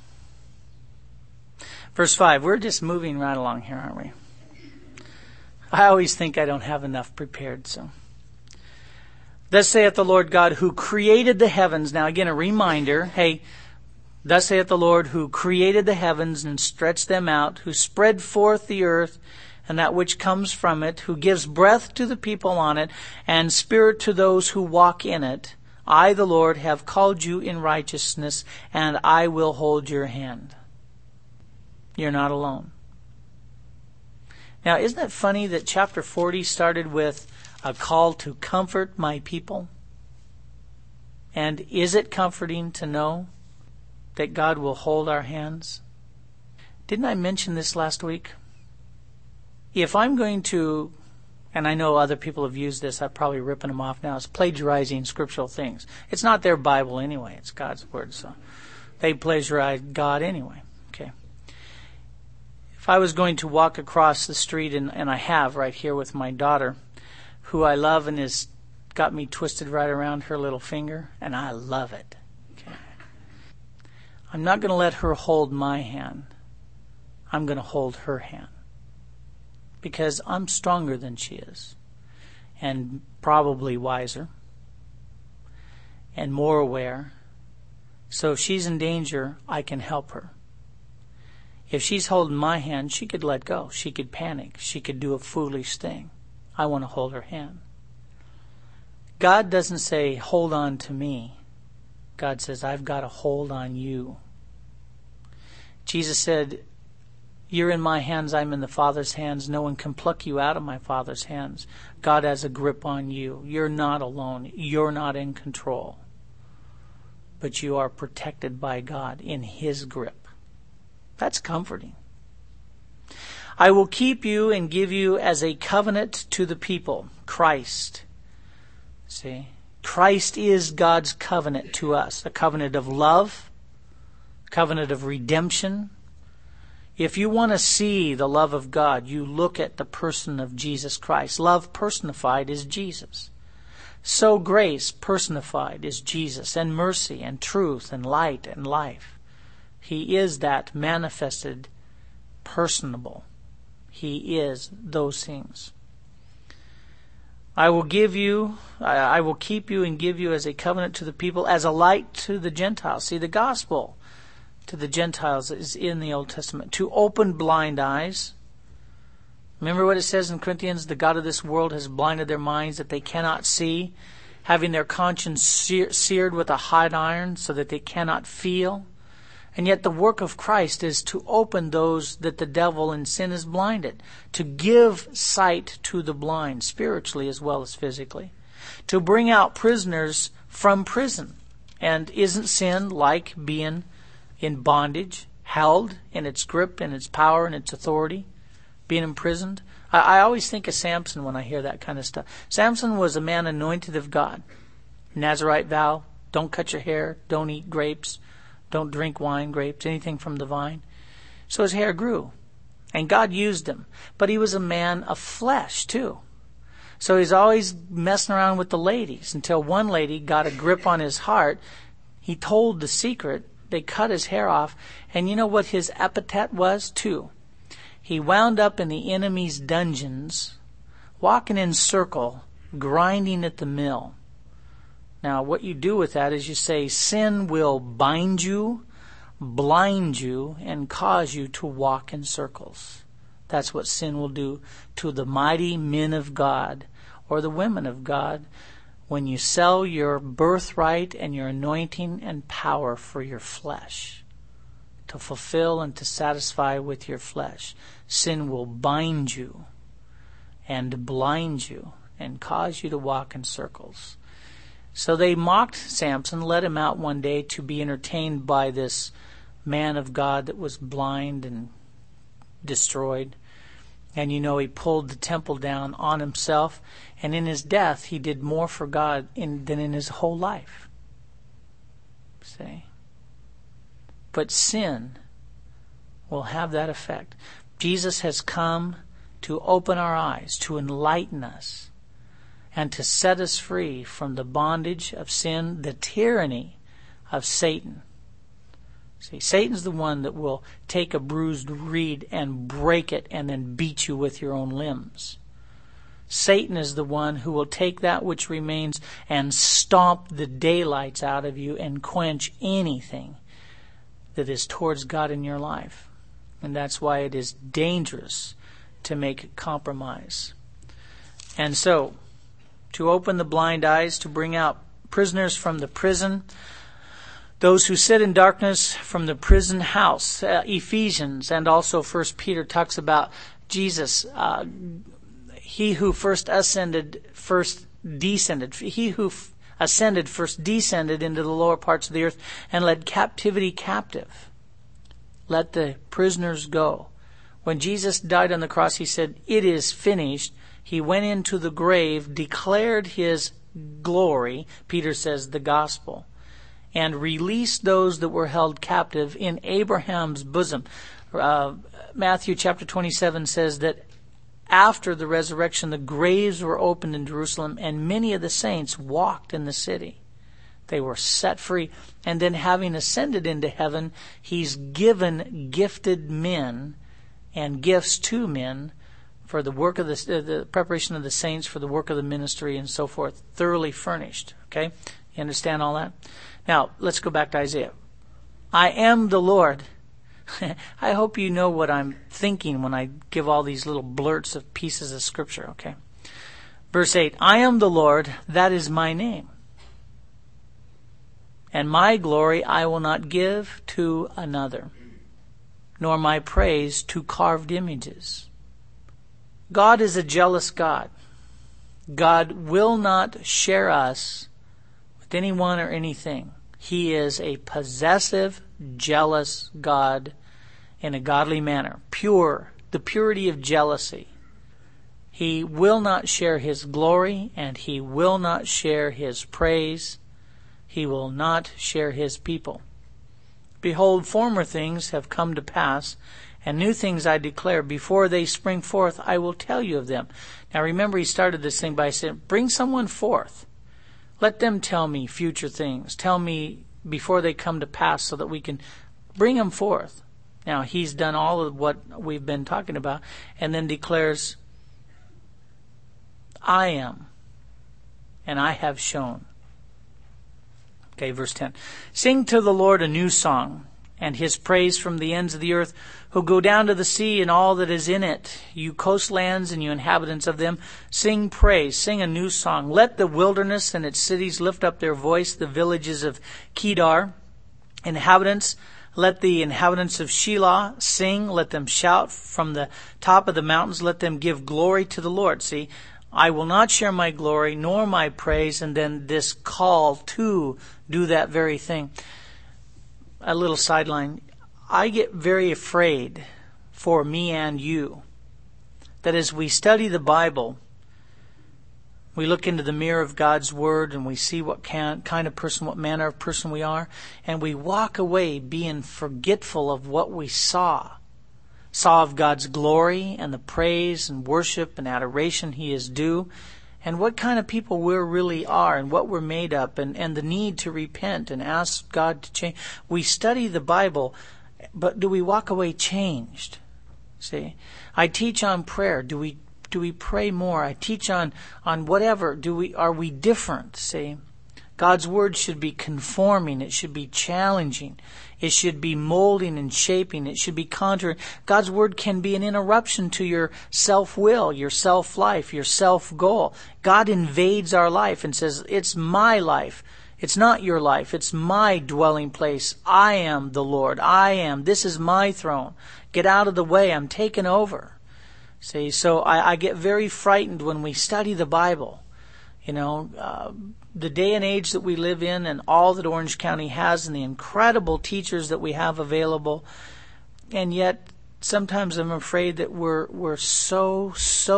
Verse 5. We're just moving right along here, aren't we? I always think I don't have enough prepared, so. Thus saith the Lord God who created the heavens. Now again, a reminder. Hey, thus saith the Lord who created the heavens and stretched them out, who spread forth the earth and that which comes from it, who gives breath to the people on it, and spirit to those who walk in it. I, the Lord, have called you in righteousness, and I will hold your hand. You're not alone. Now, isn't it funny that chapter 40 started with a call to comfort my people? And is it comforting to know that God will hold our hands? Didn't I mention this last week? If I'm going to, and I know other people have used this, I'm probably ripping them off now, it's plagiarizing scriptural things. It's not their Bible anyway, it's God's Word, so they plagiarize God anyway. Okay. If I was going to walk across the street, and I have right here with my daughter, who I love and has got me twisted right around her little finger, and I love it. Okay. I'm not going to let her hold my hand. I'm going to hold her hand. Because I'm stronger than she is, and probably wiser, and more aware. So if she's in danger, I can help her. If she's holding my hand, she could let go. She could panic. She could do a foolish thing. I want to hold her hand. God doesn't say, hold on to me. God says, I've got a hold on you. Jesus said, you're in my hands, I'm in the Father's hands. No one can pluck you out of my Father's hands. God has a grip on you. You're not alone. You're not in control. But you are protected by God in His grip. That's comforting. I will keep you and give you as a covenant to the people. Christ. See? Christ is God's covenant to us. A covenant of love. A covenant of redemption. If you want to see the love of God, you look at the person of Jesus Christ. Love personified is Jesus. So grace personified is Jesus, and mercy and truth and light and life. He is that manifested, personable. He is those things. I will keep you and give you as a covenant to the people, as a light to the Gentiles. See, the gospel to the Gentiles is in the Old Testament. To open blind eyes. Remember what it says in Corinthians? The God of this world has blinded their minds that they cannot see. having their conscience seared with a hot iron so that they cannot feel. And yet the work of Christ is to open those that the devil and sin has blinded, to give sight to the blind, spiritually as well as physically, to bring out prisoners from prison. And isn't sin like being in bondage, held in its grip and its power and its authority, being imprisoned? I always think of Samson when I hear that kind of stuff. Samson was a man anointed of God. Nazirite vow, don't cut your hair, don't eat grapes, don't drink wine, grapes, anything from the vine. So his hair grew, and God used him. But he was a man of flesh, too. So he's always messing around with the ladies until one lady got a grip on his heart. He told the secret. They cut his hair off. And you know what his epithet was, too? He wound up in the enemy's dungeons, walking in circle, grinding at the mill. Now, what you do with that is you say, sin will bind you, blind you, and cause you to walk in circles. That's what sin will do to the mighty men of God or the women of God when you sell your birthright and your anointing and power for your flesh, to fulfill and to satisfy with your flesh. Sin will bind you and blind you and cause you to walk in circles. So they mocked Samson, let him out one day to be entertained by this man of God that was blind and destroyed. And you know, he pulled the temple down on himself. And in his death, he did more for God than in his whole life. See? But sin will have that effect. Jesus has come to open our eyes, to enlighten us, and to set us free from the bondage of sin, the tyranny of Satan. See, Satan's the one that will take a bruised reed and break it and then beat you with your own limbs. Satan is the one who will take that which remains and stomp the daylights out of you and quench anything that is towards God in your life. And that's why it is dangerous to make compromise. And so, to open the blind eyes, to bring out prisoners from the prison, those who sit in darkness from the prison house. Ephesians and also 1 Peter talks about Jesus. He who first ascended, first descended. He who ascended first descended into the lower parts of the earth and led captivity captive. Let the prisoners go. When Jesus died on the cross, he said, "It is finished." He went into the grave, declared his glory, Peter says, the gospel, and released those that were held captive in Abraham's bosom. Matthew chapter 27 says that after the resurrection, the graves were opened in Jerusalem, and many of the saints walked in the city. They were set free. And then having ascended into heaven, he's given gifted men and gifts to men for the work of the preparation of the saints, for the work of the ministry and so forth, thoroughly furnished. Okay? You understand all that? Now, let's go back to Isaiah. I am the Lord. I hope you know what I'm thinking when I give all these little blurts of pieces of scripture, okay? Verse 8, I am the Lord, that is my name. And my glory I will not give to another, nor my praise to carved images. God is a jealous God. God will not share us with anyone or anything. He is a possessive, jealous God in a godly manner. Pure, the purity of jealousy. He will not share his glory, and he will not share his praise. He will not share his people. Behold, former things have come to pass, and new things I declare. Before they spring forth, I will tell you of them. Now remember, he started this thing by saying, bring someone forth. Let them tell me future things. Tell me before they come to pass so that we can bring them forth. Now, he's done all of what we've been talking about, and then declares, I am, and I have shown. Okay, verse 10. Sing to the Lord a new song, and his praise from the ends of the earth, who go down to the sea and all that is in it. You coastlands and you inhabitants of them, sing praise, sing a new song. Let the wilderness and its cities lift up their voice, the villages of Kedar. Inhabitants, let the inhabitants of Shelah sing, let them shout from the top of the mountains, let them give glory to the Lord. See, I will not share my glory nor my praise, and then this call to do that very thing. A little sideline. I get very afraid for me and you that as we study the Bible, we look into the mirror of God's Word and we see what kind of person, what manner of person we are, and we walk away being forgetful of what we saw of God's glory and the praise and worship and adoration He is due, and what kind of people we really are and what we're made up, and the need to repent and ask God to change. We study the Bible, but do we walk away changed? See, I teach on prayer. Do we pray more? I teach on whatever. Are we different? See, God's Word should be conforming. It should be challenging. It should be molding and shaping. It should be contouring. God's Word can be an interruption to your self-will, your self-life, your self-goal. God invades our life and says, it's my life. It's not your life. It's my dwelling place. I am the Lord. This is my throne. Get out of the way. I'm taking over. See, so I get very frightened when we study the Bible. The day and age that we live in and all that Orange County has and the incredible teachers that we have available. And yet, sometimes I'm afraid that we're so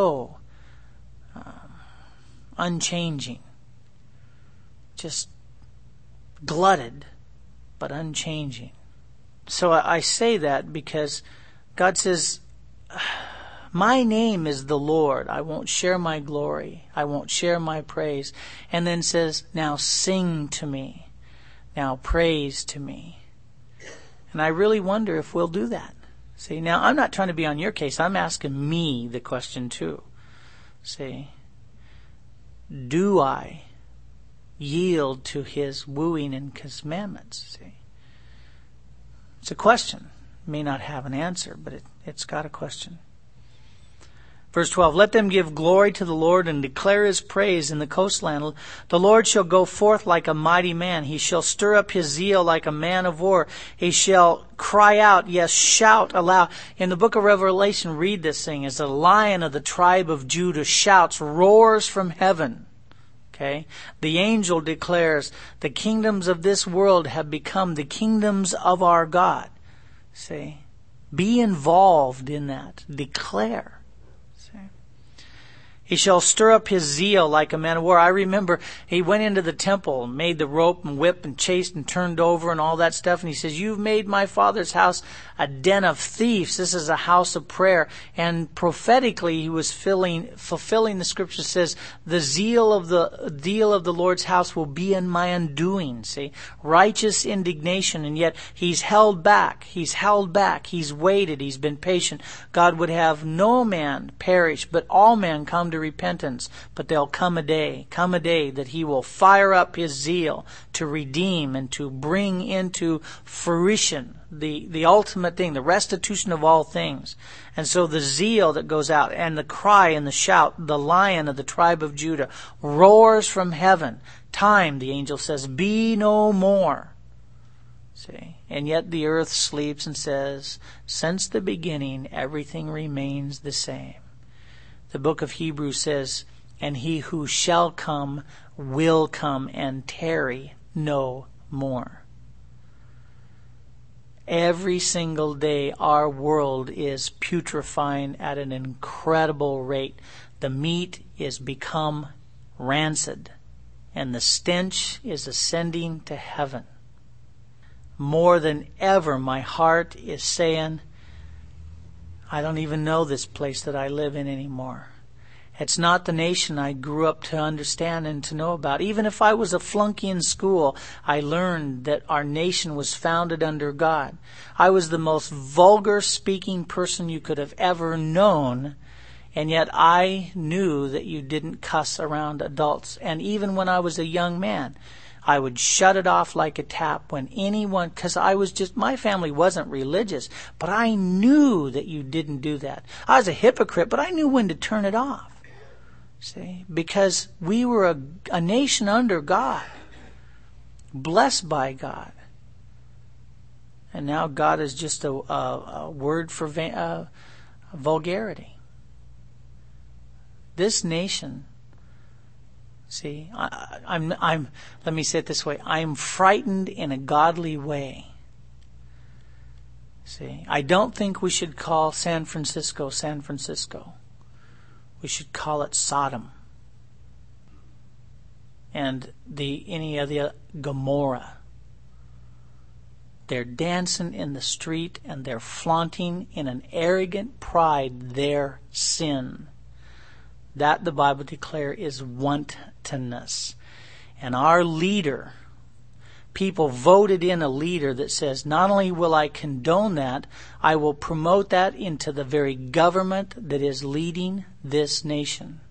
unchanging. Just glutted, but unchanging. So I say that because God says, my name is the Lord. I won't share my glory. I won't share my praise. And then says, now sing to me. Now praise to me. And I really wonder if we'll do that. See, now I'm not trying to be on your case. I'm asking me the question too. See, do I yield to His wooing and commandments? See, it's a question. It may not have an answer, but it's got a question. Verse 12, let them give glory to the Lord and declare His praise in the coastland. The Lord shall go forth like a mighty man. He shall stir up His zeal like a man of war. He shall cry out, yes, shout aloud. In the book of Revelation, read this thing, as a lion of the tribe of Judah shouts, roars from heaven. Okay? The angel declares, the kingdoms of this world have become the kingdoms of our God. See? Be involved in that. Declare. He shall stir up His zeal like a man of war. I remember he went into the temple, made the rope and whip and chased and turned over and all that stuff. And he says, you've made my Father's house a den of thieves. This is a house of prayer. And prophetically, he was fulfilling the scripture. Says, the zeal of the Lord's house will be in my undoing. See, righteous indignation. And yet he's held back. He's waited. He's been patient. God would have no man perish, but all men come to repentance. But there'll come a day that He will fire up His zeal to redeem and to bring into fruition the ultimate thing, the restitution of all things. And so the zeal that goes out and the cry and the shout, the Lion of the tribe of Judah roars from heaven. Time, the angel says, be no more. See, and yet the earth sleeps and says, since the beginning, everything remains the same. The book of Hebrews says, and He who shall come will come and tarry no more. Every single day our world is putrefying at an incredible rate. The meat is become rancid and the stench is ascending to heaven. More than ever, my heart is saying, I don't even know this place that I live in anymore. It's not the nation I grew up to understand and to know about. Even if I was a flunky in school, I learned that our nation was founded under God. I was the most vulgar speaking person you could have ever known, and yet I knew that you didn't cuss around adults. And even when I was a young man, I would shut it off like a tap when anyone, because my family wasn't religious, but I knew that you didn't do that. I was a hypocrite, but I knew when to turn it off. See? Because we were a nation under God, blessed by God. And now God is just a word for vulgarity. This nation, see, let me say it this way. I'm frightened in a godly way. See, I don't think we should call San Francisco, San Francisco. We should call it Sodom. And any of the Gomorrah. They're dancing in the street and they're flaunting in an arrogant pride their sin. That, the Bible declares, is wantonness. And our leader, people voted in a leader that says, not only will I condone that, I will promote that into the very government that is leading this nation.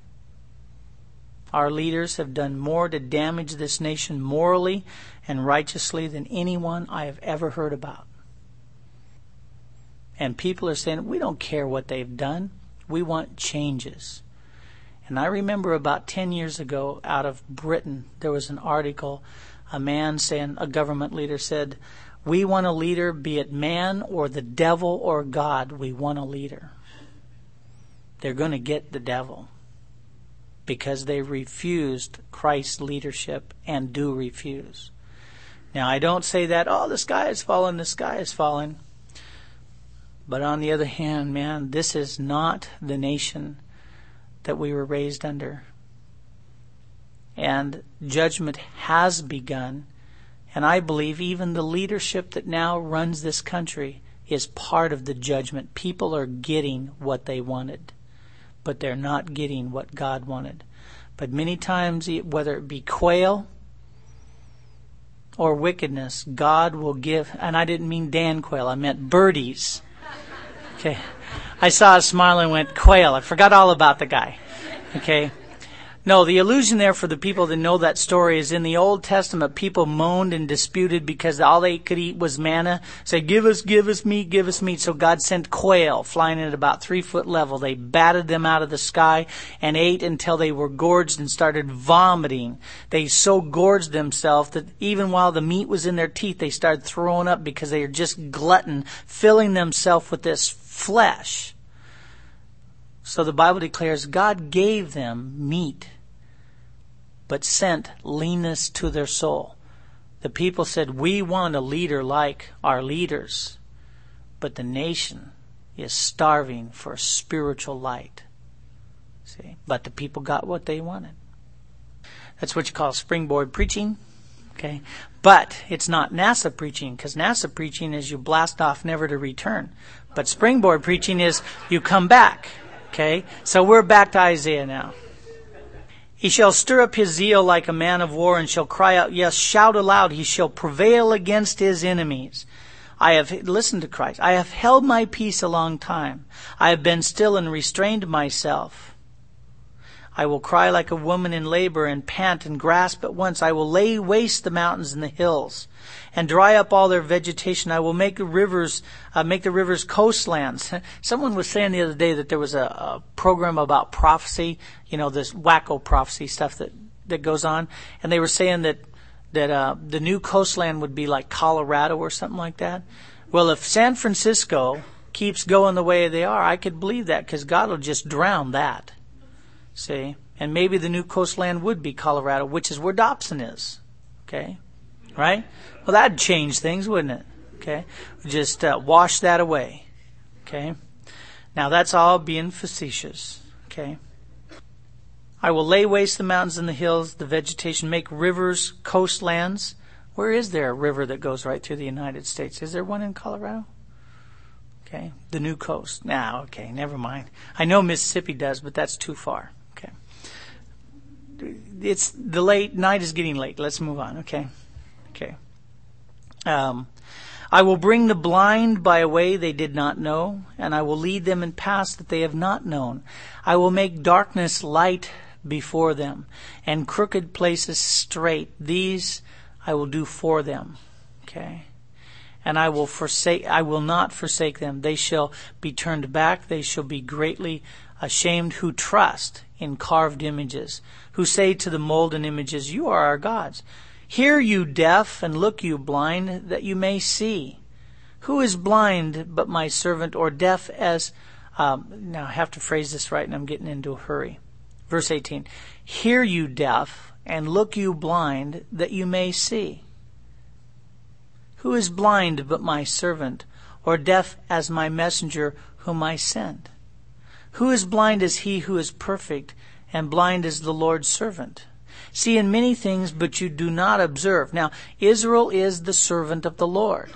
Our leaders have done more to damage this nation morally and righteously than anyone I have ever heard about. And people are saying, we don't care what they've done. We want changes. And I remember about 10 years ago out of Britain, there was an article, a man saying, a government leader said, we want a leader, be it man or the devil or God, we want a leader. They're going to get the devil because they refused Christ's leadership and do refuse. Now, I don't say that, the sky is falling, the sky is falling. But on the other hand, man, this is not the nation that we were raised under. And judgment has begun. And I believe even the leadership that now runs this country is part of the judgment. People are getting what they wanted, but they're not getting what God wanted. But many times, whether it be quail or wickedness, God will give, and I didn't mean Dan Quayle, I meant birdies. Okay. I saw a smile and went, quail. I forgot all about the guy. Okay. No, the allusion there for the people that know that story is in the Old Testament, people moaned and disputed because all they could eat was manna. Say, give us meat, give us meat. So God sent quail flying at about 3 foot level. They batted them out of the sky and ate until they were gorged and started vomiting. They so gorged themselves that even while the meat was in their teeth, they started throwing up because they were just glutton, filling themselves with this flesh. So the Bible declares God gave them meat, but sent leanness to their soul. The people said, we want a leader like our leaders, but the nation is starving for spiritual light. See, but the people got what they wanted. That's what you call springboard preaching. Okay, but it's not NASA preaching, because NASA preaching is you blast off never to return. But springboard preaching is you come back. Okay, so we're back to Isaiah now. He shall stir up his zeal like a man of war and shall cry out, yes, shout aloud. He shall prevail against his enemies. Listen to Christ. I have held my peace a long time. I have been still and restrained myself. I will cry like a woman in labor and pant and grasp at once. I will lay waste the mountains and the hills and dry up all their vegetation. I will make the rivers coastlands. Someone was saying the other day that there was a program about prophecy, this wacko prophecy stuff that goes on. And they were saying that the new coastland would be like Colorado or something like that. Well, if San Francisco keeps going the way they are, I could believe that because God will just drown that. See? And maybe the new coastland would be Colorado, which is where Dobson is. Okay? Right? Well, that'd change things, wouldn't it? Okay? Just wash that away. Okay? Now, that's all being facetious. Okay? I will lay waste the mountains and the hills, the vegetation, make rivers, coastlands. Where is there a river that goes right through the United States? Is there one in Colorado? Okay? The new coast. Now, okay, never mind. I know Mississippi does, but that's too far. Okay. It's the night is getting late. Let's move on. Okay. Okay. I will bring the blind by a way they did not know, and I will lead them in paths that they have not known. I will make darkness light before them, and crooked places straight. These I will do for them. Okay? And I will not forsake them. They shall be turned back. They shall be greatly ashamed who trust in carved images, who say to the molten images, you are our gods. Hear, you deaf, and look, you blind, that you may see. Who is blind but my servant, or deaf as... now I have to phrase this right, and I'm getting into a hurry. Verse 18. Hear, you deaf, and look, you blind, that you may see. Who is blind but my servant, or deaf as my messenger whom I sent? Who is blind as he who is perfect, and blind as the Lord's servant? See in many things, but you do not observe. Now, Israel is the servant of the Lord.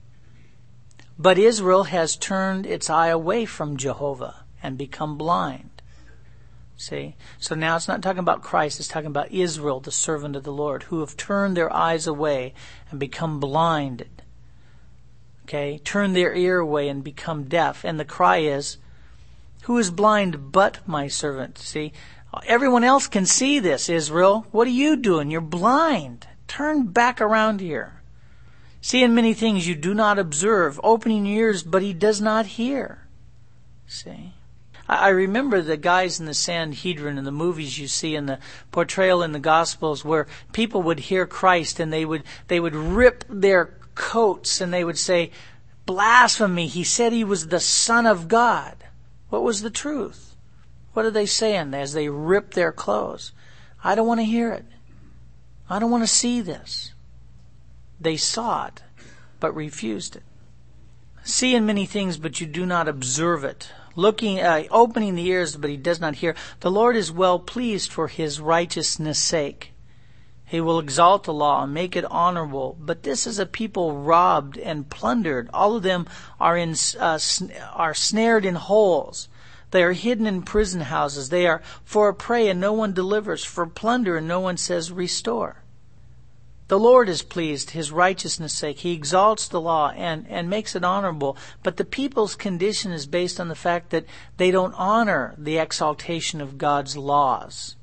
But Israel has turned its eye away from Jehovah and become blind. See? So now it's not talking about Christ, it's talking about Israel, the servant of the Lord, who have turned their eyes away and become blinded. Okay? Turn their ear away and become deaf. And the cry is, who is blind but my servant? See? Everyone else can see this, Israel. What are you doing? You're blind. Turn back around here. See in many things you do not observe, opening your ears, but he does not hear. See? I remember the guys in the Sanhedrin in the movies you see in the portrayal in the Gospels where people would hear Christ and they would rip their coats and they would say, blasphemy, he said he was the Son of God. What was the truth? What are they saying as they rip their clothes? I don't want to hear it. I don't want to see this. They saw it, but refused it. See in many things, but you do not observe it. Opening the ears, but he does not hear. The Lord is well pleased for his righteousness' sake. He will exalt the law and make it honorable. But this is a people robbed and plundered. All of them are snared in holes. They are hidden in prison houses. They are for a prey and no one delivers, for plunder and no one says restore. The Lord is pleased, his righteousness' sake. He exalts the law and makes it honorable. But the people's condition is based on the fact that they don't honor the exaltation of God's laws,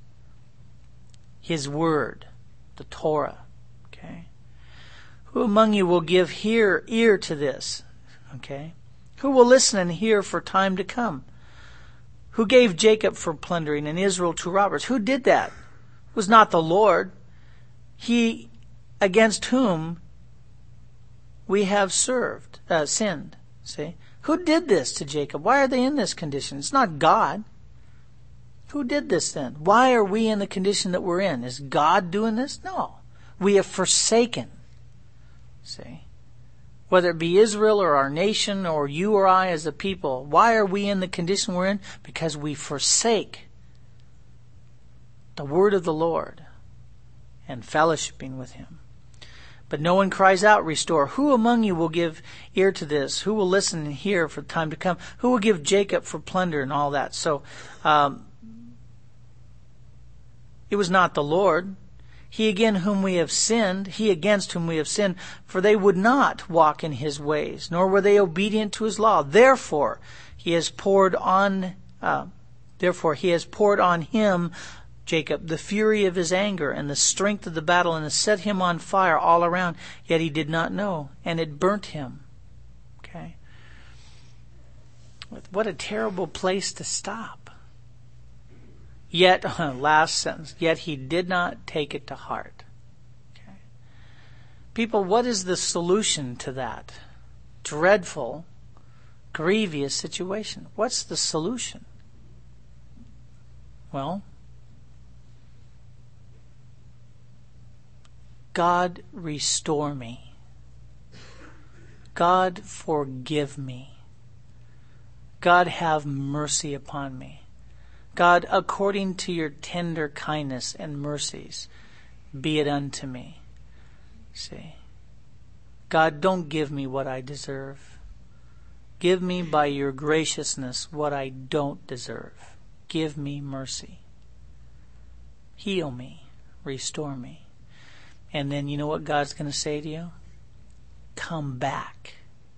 his word, the Torah. Okay? Who among you will give ear to this? Okay? Who will listen and hear for time to come? Who gave Jacob for plundering and Israel to robbers? Who did that? It was not the Lord. He against whom we have sinned. See? Who did this to Jacob? Why are they in this condition? It's not God. Who did this then? Why are we in the condition that we're in? Is God doing this? No. We have forsaken. See? Whether it be Israel or our nation or you or I as a people, why are we in the condition we're in? Because we forsake the word of the Lord and fellowshipping with him. But no one cries out, restore. Who among you will give ear to this? Who will listen and hear for the time to come? Who will give Jacob for plunder and all that? So, it was not the Lord. He against whom we have sinned, for they would not walk in his ways, nor were they obedient to his law. Therefore, he has poured on him, Jacob, the fury of his anger and the strength of the battle, and has set him on fire all around, yet he did not know, and it burnt him. Okay? What a terrible place to stop. Yet, last sentence, yet he did not take it to heart. Okay? People, what is the solution to that dreadful, grievous situation? What's the solution? Well, God, restore me. God, forgive me. God, have mercy upon me. God, according to your tender kindness and mercies, be it unto me. See? God, don't give me what I deserve. Give me by your graciousness what I don't deserve. Give me mercy. Heal me. Restore me. And then you know what God's going to say to you? Come back.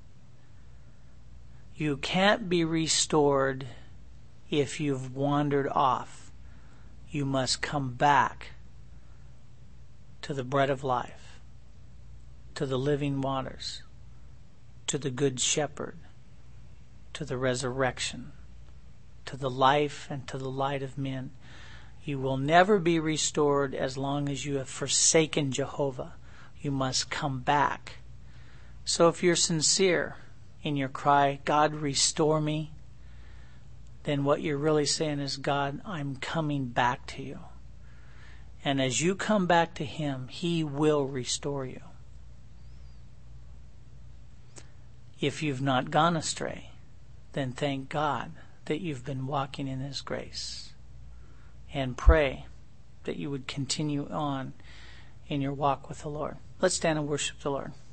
You can't be restored if you've wandered off. you must come back to the bread of life, to the living waters, to the good shepherd, to the resurrection, to the life and to the light of men. You will never be restored as long as you have forsaken Jehovah. You must come back. So if you're sincere in your cry, God, restore me, then what you're really saying is, God, I'm coming back to you. And as you come back to Him, He will restore you. If you've not gone astray, then thank God that you've been walking in His grace. And pray that you would continue on in your walk with the Lord. Let's stand and worship the Lord.